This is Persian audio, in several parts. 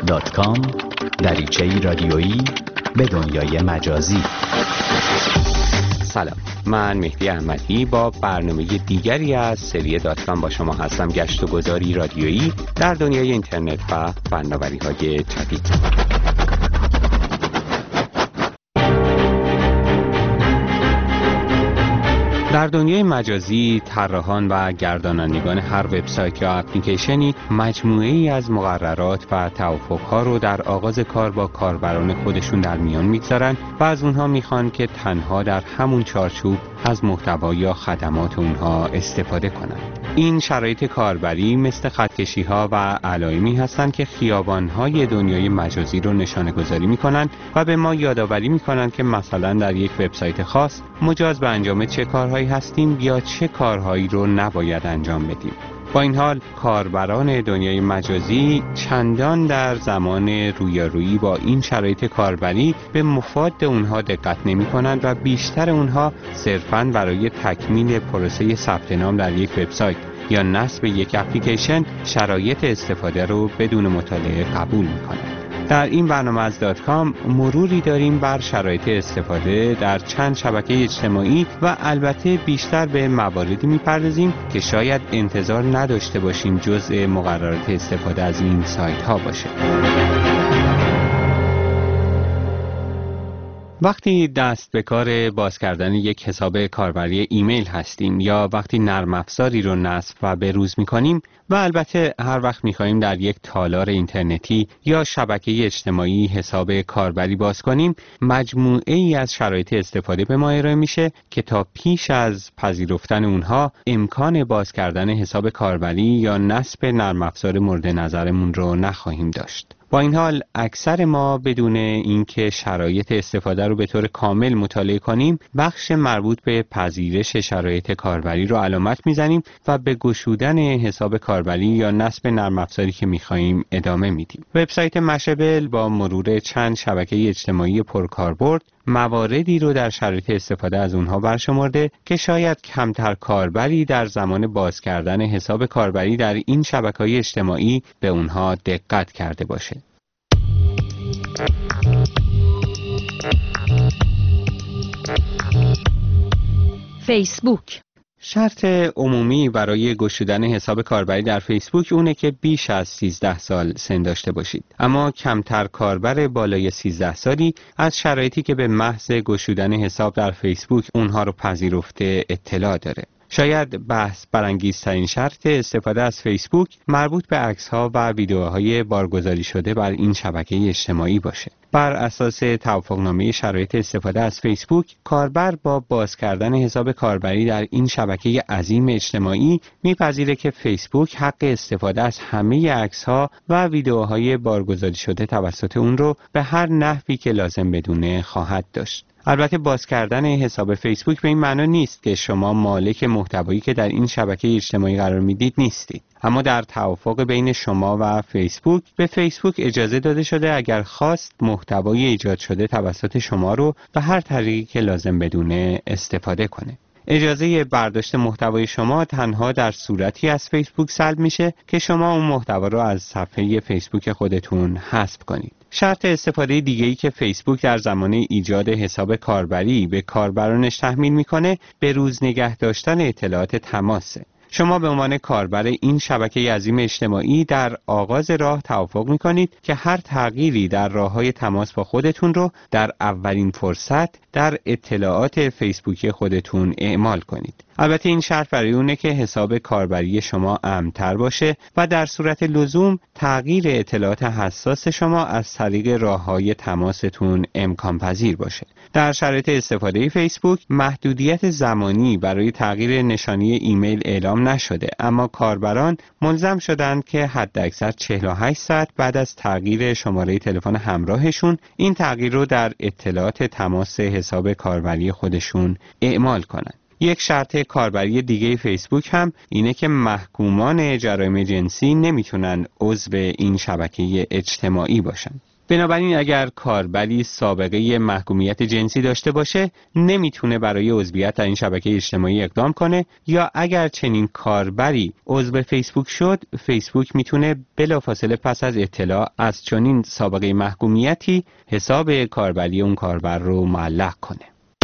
دریچه‌ای رادیویی به دنیای مجازی. سلام، من مهدی احمدی با برنامه دیگری از سری داتکام با شما هستم. گشت و گذاری رادیویی در دنیای اینترنت و فناوری‌های جدید. در دنیای مجازی، طراحان و گردانندگان هر وبسایت یا اپلیکیشنی مجموعه‌ای از مقررات و توافق‌ها رو در آغاز کار با کاربران خودشون در میان میگذارن و از اونها میخوان که تنها در همون چارچوب از محتوا یا خدمات اونها استفاده کنند. این شرایط کاربری مثل خطکشی‌ها و علایمی هستند که خیابان‌های دنیای مجازی رو نشانه‌گذاری می‌کنند و به ما یادآوری می‌کنند که مثلا در یک وبسایت خاص مجاز به انجام چه کارهایی هستیم یا چه کارهایی رو نباید انجام بدیم. با این حال کاربران دنیای مجازی چندان در زمان رویارویی با این شرایط کاربری به مفاد اونها دقت نمی کنند و بیشتر اونها صرفاً برای تکمیل پروسه ثبت نام در یک وبسایت یا نصب یک اپلیکیشن شرایط استفاده رو بدون مطالعه قبول می کنند. در این برنامه از داتکام مروری داریم بر شرایط استفاده در چند شبکه اجتماعی و البته بیشتر به مواردی میپردازیم که شاید انتظار نداشته باشیم جزء مقررات استفاده از این سایت ها باشه. وقتی دست به کار باز کردن یک حساب کاربری ایمیل هستیم یا وقتی نرم افزاری رو نصب و بروز می‌کنیم و البته هر وقت می‌خوایم در یک تالار اینترنتی یا شبکه اجتماعی حساب کاربری باز کنیم، مجموعه‌ای از شرایط استفاده به ما ارائه میشه که تا پیش از پذیرفتن اونها امکان باز کردن حساب کاربری یا نصب نرم افزار مورد نظرمون رو نخواهیم داشت. با این حال اکثر ما بدون اینکه شرایط استفاده رو به طور کامل مطالعه کنیم بخش مربوط به پذیرش شرایط کاربری رو علامت میزنیم و به گشودن حساب کاربری یا نصب نرم افزاری که میخواییم ادامه میدیم. وبسایت مشابل با مرور چند شبکه اجتماعی پرکاربرد مواردی رو در شرایط استفاده از اونها برشمرده که شاید کمتر کاربری در زمان باز کردن حساب کاربری در این شبکه‌های اجتماعی به اونها دقت کرده باشه. فیسبوک. شرط عمومی برای گشودن حساب کاربری در فیسبوک اونه که بیش از 13 سال سن داشته باشید. اما کمتر کاربر بالای 13 سالی از شرایطی که به محض گشودن حساب در فیسبوک اونها رو پذیرفته اطلاع داره. شاید بحث برانگیزترین شرط استفاده از فیسبوک مربوط به عکس‌ها و ویدیوهای بارگذاری شده بر این شبکه اجتماعی باشه. بر اساس توافقنامه شرایط استفاده از فیسبوک، کاربر با باز کردن حساب کاربری در این شبکه عظیم اجتماعی میپذیره که فیسبوک حق استفاده از همه عکس‌ها و ویدیوهای بارگذاری شده توسط اون رو به هر نحوی که لازم بدونه خواهد داشت. البته باز کردن حساب فیسبوک به این معنی نیست که شما مالک محتوایی که در این شبکه اجتماعی قرار میدید نیستید. اما در توافق بین شما و فیسبوک به فیسبوک اجازه داده شده اگر خواست محتوای ایجاد شده توسط شما رو به هر طریقی که لازم بدونه استفاده کنه. اجازه برداشت محتوای شما تنها در صورتی از فیسبوک سلب میشه که شما اون محتوا رو از صفحه فیسبوک خودتون حذف کنید. شرط استفاده دیگه‌ای که فیسبوک در زمان ایجاد حساب کاربری به کاربرانش تحمیل میکنه به روز نگه داشتن اطلاعات تماسه. شما به عنوان کاربر این شبکه عظیم اجتماعی در آغاز راه توافق می‌کنید که هر تغییری در راه‌های تماس با خودتون رو در اولین فرصت در اطلاعات فیسبوکی خودتون اعمال کنید. البته این شرط برای اونه که حساب کاربری شما امن‌تر باشه و در صورت لزوم تغییر اطلاعات حساس شما از طریق راه‌های تماستون امکان پذیر باشه. در شرایط استفاده فیسبوک محدودیت زمانی برای تغییر نشانی ایمیل اعلام نشده، اما کاربران ملزم شدند که حداکثر 48 ساعت بعد از تغییر شماره تلفن همراهشون این تغییر رو در اطلاعات تماس حساب کاربری خودشون اعمال کنند. یک شرط کاربری دیگه فیسبوک هم اینه که محکومان جرایم جنسی نمیتونن عضو این شبکه اجتماعی باشن. بنابراین اگر کاربری سابقه محکومیت جنسی داشته باشه نمیتونه برای عضویت در این شبکه اجتماعی اقدام کنه، یا اگر چنین کاربری عضو فیسبوک شد، فیسبوک میتونه بلافاصله پس از اطلاع از چنین سابقه محکومیتی حساب کاربری اون کاربر رو معلق کنه.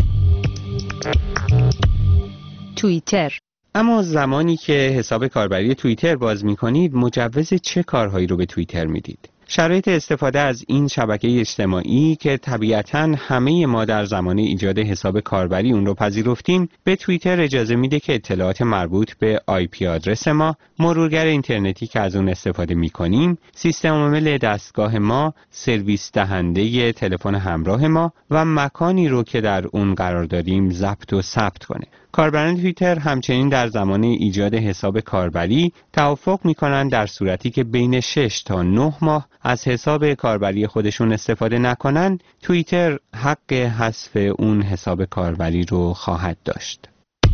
توییتر. اما زمانی که حساب کاربری توییتر باز میکنید مجوز چه کارهایی رو به توییتر میدید؟ شرایط استفاده از این شبکه اجتماعی که طبیعتاً همه ما در زمان ایجاد حساب کاربری اون رو پذیرفتیم، به توییتر اجازه میده که اطلاعات مربوط به IP آدرس ما، مرورگر اینترنتی که از اون استفاده میکنیم، سیستم عامل دستگاه ما، سرویس دهنده تلفن همراه ما و مکانی رو که در اون قرار داریم ضبط و ثبت کنه. کاربران توییتر همچنین در زمان ایجاد حساب کاربری توافق میکنن در صورتی که بین 6 تا 9 ماه از حساب کاربری خودشون استفاده نکنن، توییتر حق حذف اون حساب کاربری رو خواهد داشت.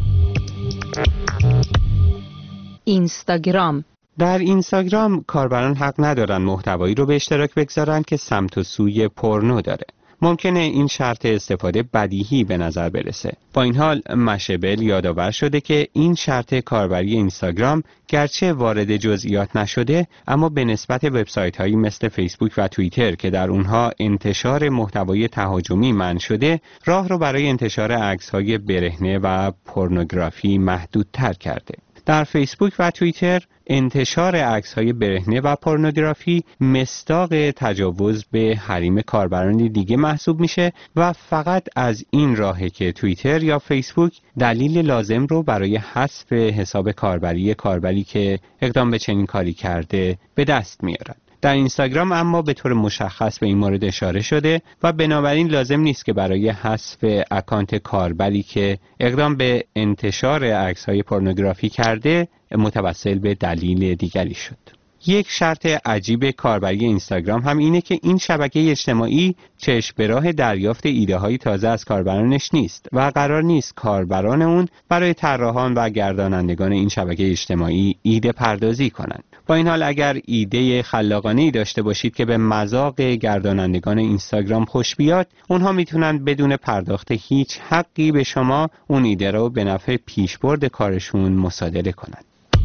اینستاگرام. در اینستاگرام کاربران حق ندارن محتوایی رو به اشتراک بگذارن که سمت و سوی پورنو داره. ممکنه این شرط استفاده بدیهی به نظر برسه. با این حال مشابل یادآور شده که این شرط کاربری اینستاگرام گرچه وارد جزئیات نشده، اما به نسبت وبسایت‌هایی مثل فیسبوک و توییتر که در اونها انتشار محتوای تهاجمی منع شده، راه رو برای انتشار عکس‌های برهنه و پورنوگرافی محدودتر کرده. در فیسبوک و توییتر انتشار عکس‌های برهنه و پورنوگرافی مصداق تجاوز به حریم کاربران دیگه محسوب میشه و فقط از این راهه که توییتر یا فیسبوک دلیل لازم رو برای حذف حساب کاربری که اقدام به چنین کاری کرده به دست میارن. در اینستاگرام اما به طور مشخص به این مورد اشاره شده و بنابراین لازم نیست که برای حذف اکانت کاربری که اقدام به انتشار عکس‌های پورنوگرافی کرده متوسل به دلیل دیگری شد. یک شرط عجیب کاربری اینستاگرام هم اینه که این شبکه اجتماعی چشم به راه دریافت ایده‌های تازه از کاربرانش نیست و قرار نیست کاربران اون برای طراحان و گردانندگان این شبکه اجتماعی ایده پردازی کنند. با این حال اگر ایده خلاقانه‌ای داشته باشید که به مذاق گردانندگان اینستاگرام خوش بیاد، اونها میتونن بدون پرداخت هیچ حقی به شما اون ایده رو به نفع پیشبرد کارشون مصادره کنند.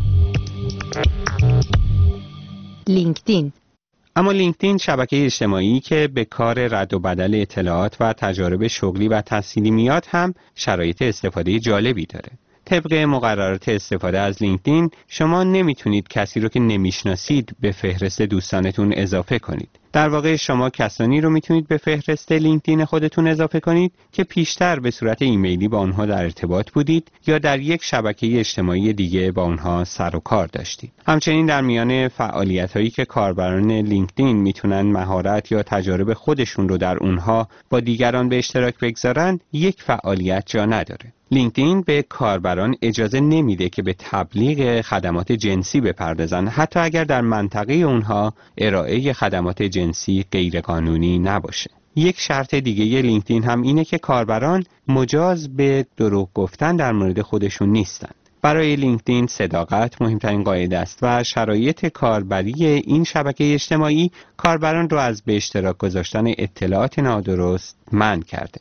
لینکدین. اما لینکدین شبکه اجتماعی که به کار رد و بدل اطلاعات و تجارب شغلی و تحصیلی میاد هم شرایط استفاده جالبی داره. طبق مقررات استفاده از لینکدین شما نمیتونید کسی رو که نمیشناسید به فهرست دوستانتون اضافه کنید. در واقع شما کسانی رو میتونید به فهرست لینکدین خودتون اضافه کنید که پیشتر به صورت ایمیلی با آنها در ارتباط بودید یا در یک شبکه اجتماعی دیگه با آنها سر و کار داشتید. همچنین در میان فعالیت‌هایی که کاربران لینکدین میتونن مهارت یا تجارب خودشون رو در اونها با دیگران به اشتراک بگذارن، یک فعالیت جا نداره. لینکدین به کاربران اجازه نمیده که به تبلیغ خدمات جنسی بپردازن، حتی اگر در منطقه اونها ارائه خدمات جنسی غیرقانونی نباشه. یک شرط دیگه لینکدین هم اینه که کاربران مجاز به دروغ گفتن در مورد خودشون نیستن. برای لینکدین صداقت مهمترین قاعده است و شرایط کاربری این شبکه اجتماعی کاربران رو از به اشتراک گذاشتن اطلاعات نادرست منع کرده.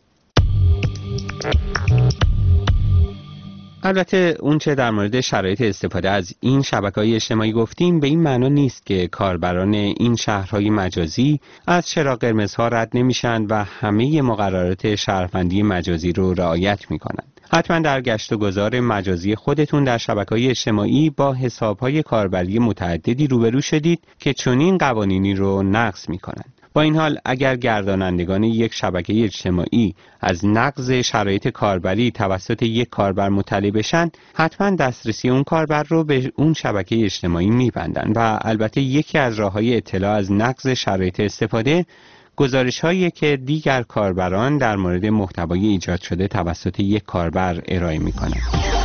البته اون چه در مورد شرایط استفاده از این شبکه‌های اجتماعی گفتیم به این معنا نیست که کاربران این شهرهای مجازی از چراغ قرمزها رد نمیشن و همه مقررات شهروندی مجازی رو رعایت میکنن. حتما در گشت و گذار مجازی خودتون در شبکه‌های اجتماعی با حساب‌های کاربری متعددی روبرو شدید که چنین قوانینی رو نقض میکنن. با این حال اگر گردانندگان یک شبکه اجتماعی از نقض شرایط کاربری توسط یک کاربر مطلع بشن، حتما دسترسی اون کاربر رو به اون شبکه اجتماعی میبندن و البته یکی از راه‌های اطلاع از نقض شرایط استفاده گزارش‌هایی که دیگر کاربران در مورد محتوای ایجاد شده توسط یک کاربر ارائه می‌کنند.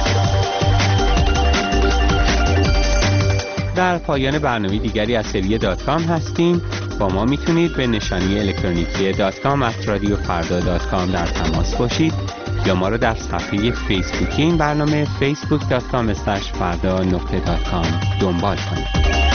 در پایان برنامه دیگری از سری .com هستیم. با ما میتونید به نشانی الکترونیکی .com@radiofarda.com در تماس باشید یا ما را در صفحه فیسبوکی این برنامه facebook.com/farda.com دنبال کنید.